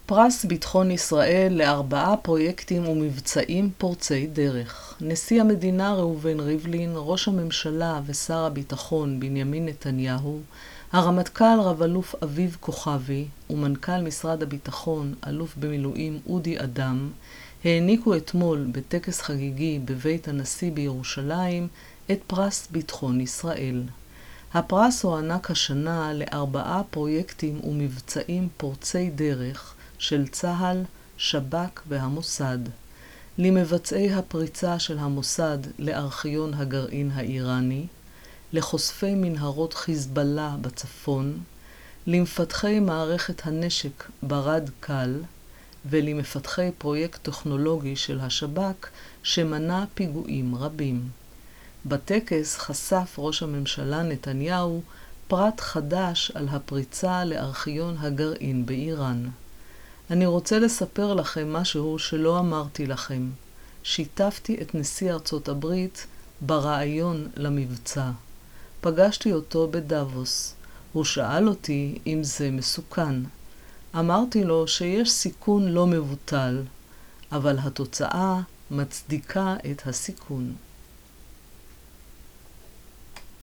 פרס ביטחון ישראל ל4 פרויקטים ומבצעים פורצי דרך. נשיא המדינה ראובן ריבלין, ראש הממשלה ושר הביטחון בנימין נתניהו, הרמטכ"ל רב-אלוף אביב כוכבי ומנכ"ל משרד הביטחון אלוף במילואים אודי אדם העניקו אתמול בטקס חגיגי בבית הנשיא בירושלים את פרס ביטחון ישראל. הפרס הוענק השנה ל4 פרויקטים ומבצעים פורצי דרך של צה"ל, שב"כ והמוסד. למבצעי הפריצה של המוסד לארכיון הגרעין האיראני, לחושפי מנהרות חיזבאללה בצפון, למפתחי מערכת הנשק ברד קל, ולמפתחי פרויקט טכנולוגי של השב"כ שמנע פיגועים רבים. בטקס חשף ראש הממשלה נתניהו פרט חדש על הפריצה לארכיון הגרעין באיראן. אני רוצה לספר לכם משהו שלא אמרתי לכם. שיתפתי את נשיא ארצות הברית ברעיון למבצע. פגשתי אותו בדאבוס. הוא שאל אותי אם זה מסוכן. אמרתי לו שיש סיכון לא מבוטל, אבל התוצאה מצדיקה את הסיכון.